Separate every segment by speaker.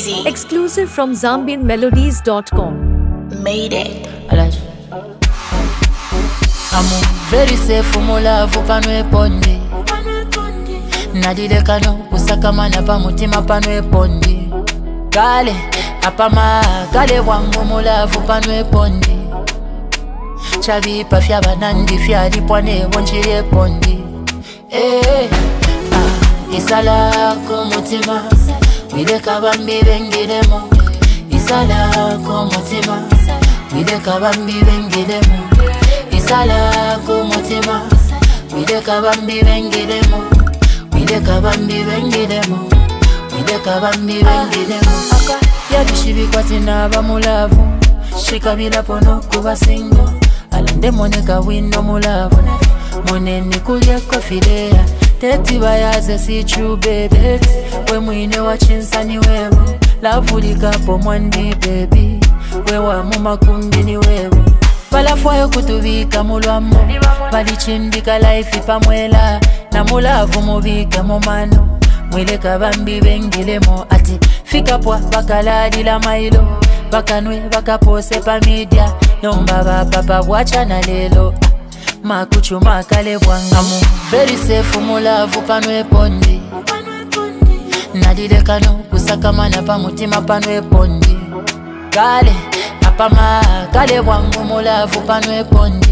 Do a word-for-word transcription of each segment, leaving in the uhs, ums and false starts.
Speaker 1: T.
Speaker 2: Exclusive from Zambian Melodies dot com.
Speaker 1: Made it.
Speaker 3: I'm very safe for my love panwe pondi. Nadile kano kusaka mana pa mutima panwe pondi. Kale apama kale wangu my love panwe pondi. Chavi pa fya banandi fya di pwane wonchire pondi. Eh ah isala ko mutima. Wide kabambi bengiremo. Isala ko mutima. Wide kabambi bengiremo. Isala ko mutima. Wide kabambi bengiremo. Wide kabambi bengiremo. Wide kabambi bengiremo. Aka ya bishibi kwatina bamulavu. Shikabila pono kuba singo. Alande moneka wino mulavu. Moneni kulye kofidea. Teti bayaze si true baby. We mwine wa chinsani wewe. Lavulika po mwandi baby. We wa muma kumbi ni wewe. Bala fwayo kutuvika mulwamo. Bali chimbika life pamwela. Na mulavu muvika momano. Mwile kabambi bengilemo. Ati fika pwa bakaladi la mailo. Bakanwe bakapose pa media. Nomba bapapa wacha na lelo. Makuchu makale wangamu. Very safe mulavu panwe pondi. Nadile kano kusaka mana pa mutima panwe pondi. Kale apama kale wangu mulavu panwe pondi.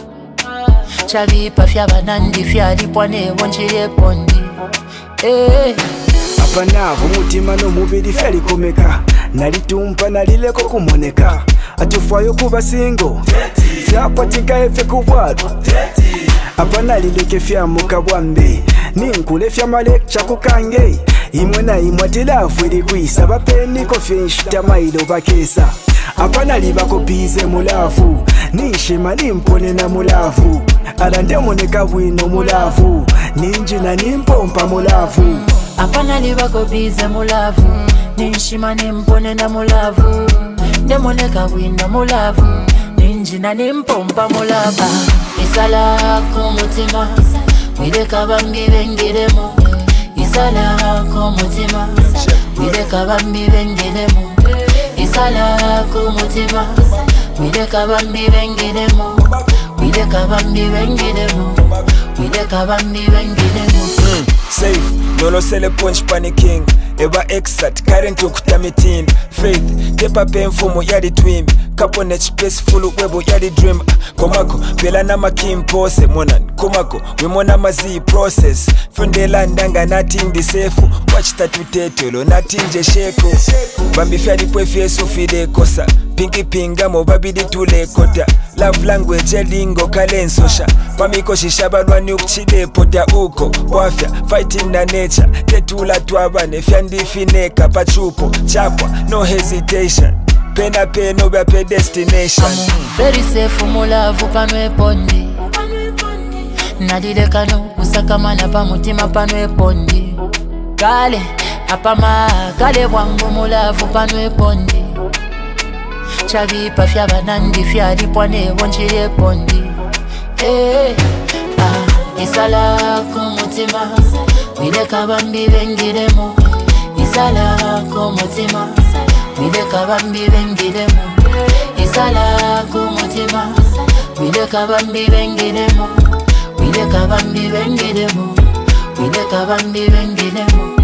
Speaker 3: Chavi pa fya banandi fya di pwane wonchire pondi. Eh
Speaker 4: apanavu mutima no mubiri feli komeka. Nalitumpa nalileko kumoneka. Atufayo kuba singo. Fyapatika efe kubwadu. Apana lileke fya mukabwambe. Ninkule fya malekcha kukange. Imwe na imwe tilavu ilikwisa. Bapeni kofi nshita mailo bakesa. Apana libako bize mulavu. Nishima nimpone na mulavu. Alande moneka wino mulavu. Ninjina nimpompa mulavu.
Speaker 3: Apana libako bize mulavu. Nishima nimpone na mulavu. Demoneka wino mulavu. Ninjina nimpompa mulavu. Isala kumutima. Wide kabambi bengiremo. Isala kumutima. Wide kabambi bengiremo. Isala kumutima. Wide kabambi bengiremo. Wide kabambi bengiremo. Wide kabambi bengiremo.
Speaker 5: Safe, nolo sele punch panicking. Eba exat, current ukutamitin. Faith, tepa penfumo yadi twim. Kaponet space full webo yadi dream. Komako, pela nama kim pose monan. Komako, wimona mazi process. Fundela ndanga nothing the safe. Watch tatu tetelo, nothing je sheko. Bambi fiadi pwe fieso fide kosa. Pinky pinga mo babidi tule kota. Love language lingo kalensosha. Pamiko shishabalwa nyukchide pota uko. Wafya, fighting na nature. Tetula tuabane, fyandi fineka pachupo. Chapwa, no hesitation. Pena peno bape destination.
Speaker 3: Very safe mulavu panwe pondi. Nadile kano kusaka mana pa mutima panwe pondi. Kale apama kale wangu mulavu panwe pondi. Chavi pa fya banandi fya di pwane wonchire pondi. Eh ah isala kumutima. Wide kabambi bengiremo. Isala kumutima. Wide kabambi bengiremo. Isala kumutima. Wide kabambi bengiremo. Wide kabambi bengiremo. Wide kabambi bengiremo.